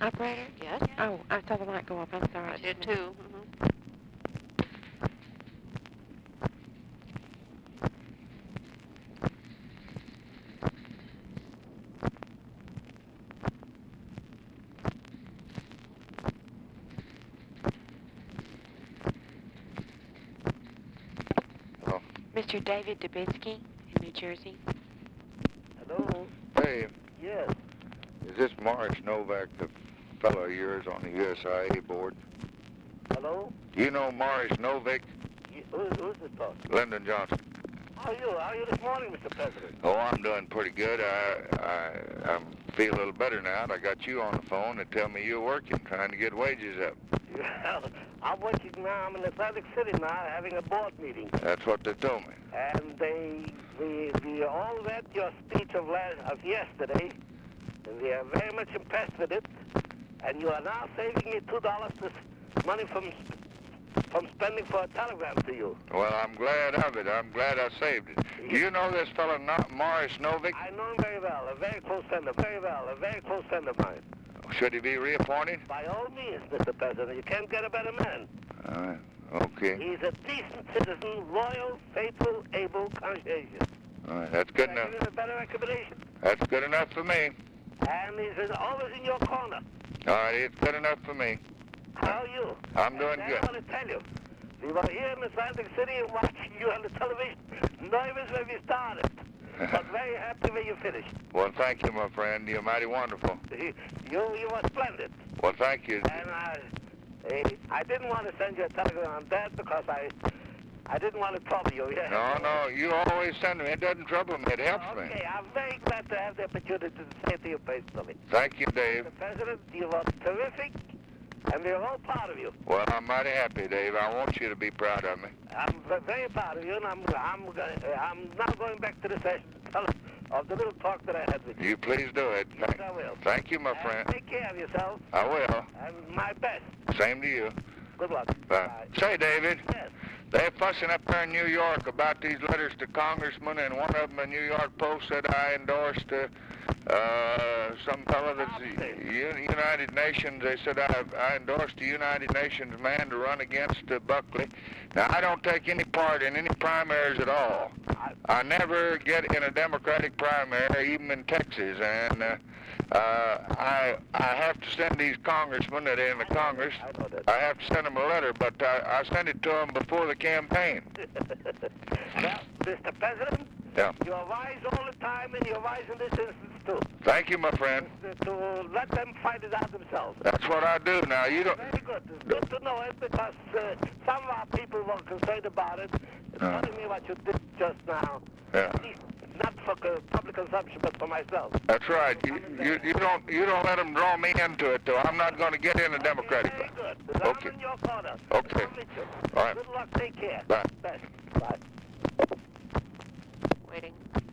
Operator? Yes? Oh, I saw the light go up. I'm sorry. I did too. Hello? Mr. David Dubinsky in New Jersey. Hello? Hey, Yes. is this Morris Novak, the fellow of yours on the USIA board? Hello? Do you know Morris Novak? Who's this talking? Lyndon Johnson. How are you? How are you this morning, Mr. President? Oh, I'm doing pretty good. I feel a little better now. I got you on the phone and tell me you're working, trying to get wages up. Well, I'm working now. I'm in Atlantic City now, having a board meeting. That's what they told me. And we all read your speech of yesterday, and we are very much impressed with it. And you are now saving me $2 money from spending for a telegram to you. Well, I'm glad of it. I'm glad I saved it. Do you know this fellow, Morris Novak? I know him very well. A very close friend of mine. Should he be reappointed? By all means, Mr. President. You can't get a better man. Okay. He's a decent citizen, loyal, faithful, able, conscientious. All right, that's good I enough. give him a better recommendation. That's good enough for me. And he's always in your corner. All right, it's good enough for me. How are you? I'm doing and good. I want to tell you, we were here in Atlantic City and watching you on the television. Nervous when we started, but very happy when you finished. Well, thank you, my friend. You're mighty wonderful. You were splendid. Well, thank you. And I didn't want to send you a telegram on that because I didn't want to trouble you. Yeah. No, you always send me. It doesn't trouble me. It helps me. Okay, I'm very glad to have the opportunity to say it to you personally. Thank you, Dave. Mr. President, you were terrific, and we're all proud of you. Well, I'm mighty happy, Dave. I want you to be proud of me. I'm very proud of you, and I'm now going back to the session of the little talk that I had with you. You please do it. Yes, I will. Thank you, my And friend. take care of yourself, I will. and my best. Same to you. Good luck. Bye. Say, David, Yes. they're fussing up there in New York about these letters to congressmen, and one of them, a New York Post, said I endorsed some fellow that's the United Nations. They said I endorsed the United Nations man to run against Buckley. Now, I don't take any part in any primaries at all. I never get in a Democratic primary, even in Texas, and I have to send these congressmen that are in the Congress, I know that. I have to send them a letter, but I sent it to them before the campaign. Well, Mr. President, Yeah. you're wise all the time, and you're wise in this instance, too. Thank you, my friend. To let them fight it out themselves. That's what I do now. You don't. Very good. It's good to know it because some of our people were concerned about it. It's telling me what you did just now. Yeah. At least not for public consumption, but for myself. That's right. You don't let them draw me into it, though. I'm not going to get in the Democratic. Very good. I'm in your corner. Okay. I'll meet you. All right. Good luck. Take care. Bye. Best. Bye. Waiting.